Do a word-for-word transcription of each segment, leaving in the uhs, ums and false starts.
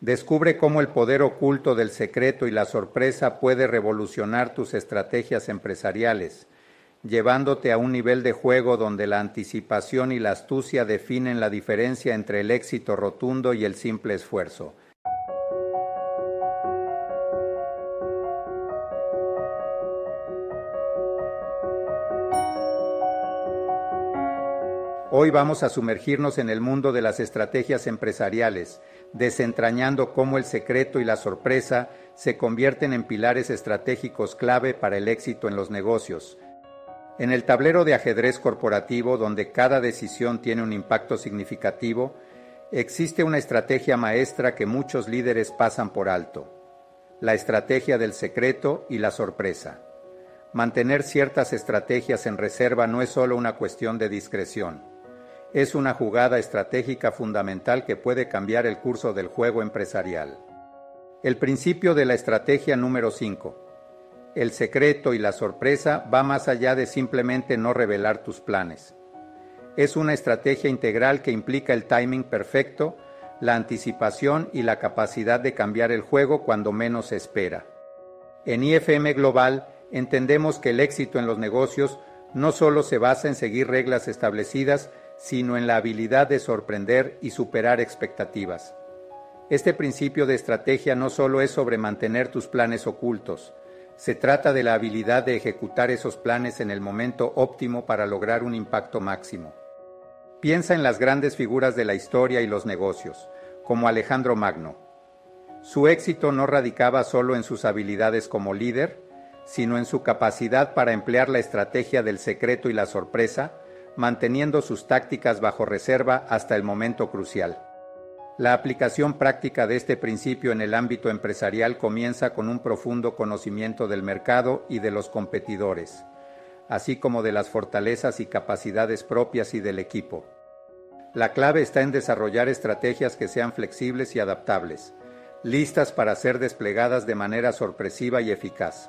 Descubre cómo el poder oculto del secreto y la sorpresa puede revolucionar tus estrategias empresariales, llevándote a un nivel de juego donde la anticipación y la astucia definen la diferencia entre el éxito rotundo y el simple esfuerzo. Hoy vamos a sumergirnos en el mundo de las estrategias empresariales, desentrañando cómo el secreto y la sorpresa se convierten en pilares estratégicos clave para el éxito en los negocios. En el tablero de ajedrez corporativo, donde cada decisión tiene un impacto significativo, existe una estrategia maestra que muchos líderes pasan por alto: la estrategia del secreto y la sorpresa. Mantener ciertas estrategias en reserva no es solo una cuestión de discreción. Es una jugada estratégica fundamental que puede cambiar el curso del juego empresarial. El principio de la estrategia número cinco. El secreto y la sorpresa va más allá de simplemente no revelar tus planes. Es una estrategia integral que implica el timing perfecto, la anticipación y la capacidad de cambiar el juego cuando menos se espera. En I F M Global entendemos que el éxito en los negocios no solo se basa en seguir reglas establecidas, sino en la habilidad de sorprender y superar expectativas. Este principio de estrategia no solo es sobre mantener tus planes ocultos, se trata de la habilidad de ejecutar esos planes en el momento óptimo para lograr un impacto máximo. Piensa en las grandes figuras de la historia y los negocios, como Alejandro Magno. Su éxito no radicaba solo en sus habilidades como líder, sino en su capacidad para emplear la estrategia del secreto y la sorpresa, manteniendo sus tácticas bajo reserva hasta el momento crucial. La aplicación práctica de este principio en el ámbito empresarial comienza con un profundo conocimiento del mercado y de los competidores, así como de las fortalezas y capacidades propias y del equipo. La clave está en desarrollar estrategias que sean flexibles y adaptables, listas para ser desplegadas de manera sorpresiva y eficaz.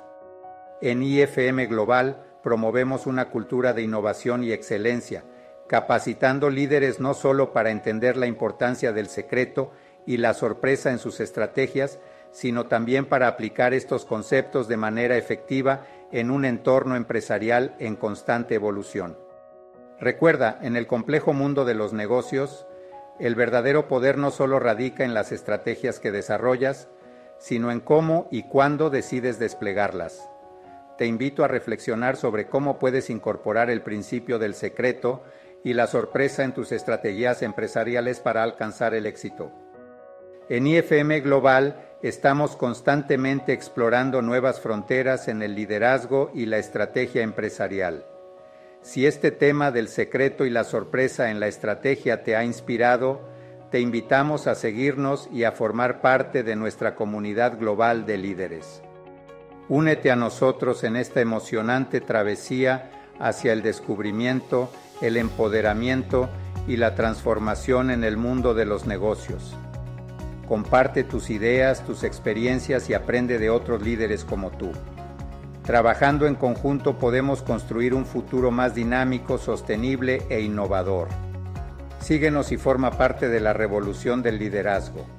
En I F M Global promovemos una cultura de innovación y excelencia, capacitando líderes no solo para entender la importancia del secreto y la sorpresa en sus estrategias, sino también para aplicar estos conceptos de manera efectiva en un entorno empresarial en constante evolución. Recuerda, en el complejo mundo de los negocios, el verdadero poder no solo radica en las estrategias que desarrollas, sino en cómo y cuándo decides desplegarlas. Te invito a reflexionar sobre cómo puedes incorporar el principio del secreto y la sorpresa en tus estrategias empresariales para alcanzar el éxito. En I F M Global estamos constantemente explorando nuevas fronteras en el liderazgo y la estrategia empresarial. Si este tema del secreto y la sorpresa en la estrategia te ha inspirado, te invitamos a seguirnos y a formar parte de nuestra comunidad global de líderes. Únete a nosotros en esta emocionante travesía hacia el descubrimiento, el empoderamiento y la transformación en el mundo de los negocios. Comparte tus ideas, tus experiencias y aprende de otros líderes como tú. Trabajando en conjunto podemos construir un futuro más dinámico, sostenible e innovador. Síguenos y forma parte de la revolución del liderazgo.